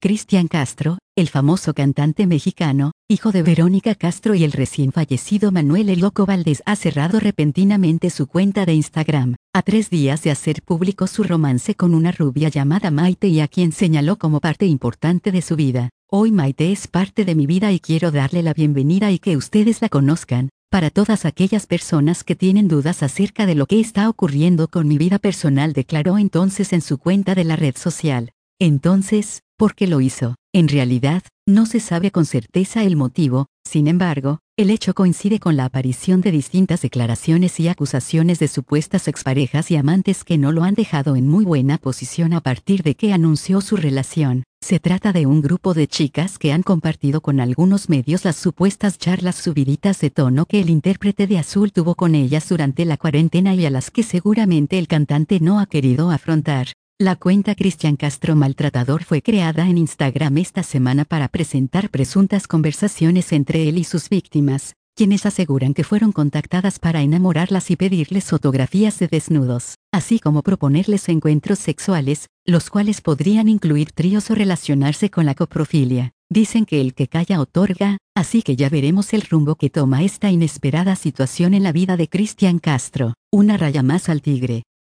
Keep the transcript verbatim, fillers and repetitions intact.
Cristian Castro, el famoso cantante mexicano, hijo de Verónica Castro y el recién fallecido Manuel El Loco Valdés, ha cerrado repentinamente su cuenta de Instagram, a tres días de hacer público su romance con una rubia llamada Maite y a quien señaló como parte importante de su vida. Hoy Maite es parte de mi vida y quiero darle la bienvenida y que ustedes la conozcan. Para todas aquellas personas que tienen dudas acerca de lo que está ocurriendo con mi vida personal, declaró entonces en su cuenta de la red social. Entonces, ¿por qué lo hizo? En realidad, no se sabe con certeza el motivo. Sin embargo, el hecho coincide con la aparición de distintas declaraciones y acusaciones de supuestas exparejas y amantes que no lo han dejado en muy buena posición a partir de que anunció su relación. Se trata de un grupo de chicas que han compartido con algunos medios las supuestas charlas subiditas de tono que el intérprete de Azul tuvo con ellas durante la cuarentena y a las que seguramente el cantante no ha querido afrontar. La cuenta Cristian Castro Maltratador fue creada en Instagram esta semana para presentar presuntas conversaciones entre él y sus víctimas, quienes aseguran que fueron contactadas para enamorarlas y pedirles fotografías de desnudos, así como proponerles encuentros sexuales, los cuales podrían incluir tríos o relacionarse con la coprofilia. Dicen que el que calla otorga, así que ya veremos el rumbo que toma esta inesperada situación en la vida de Cristian Castro. Una raya más al tigre.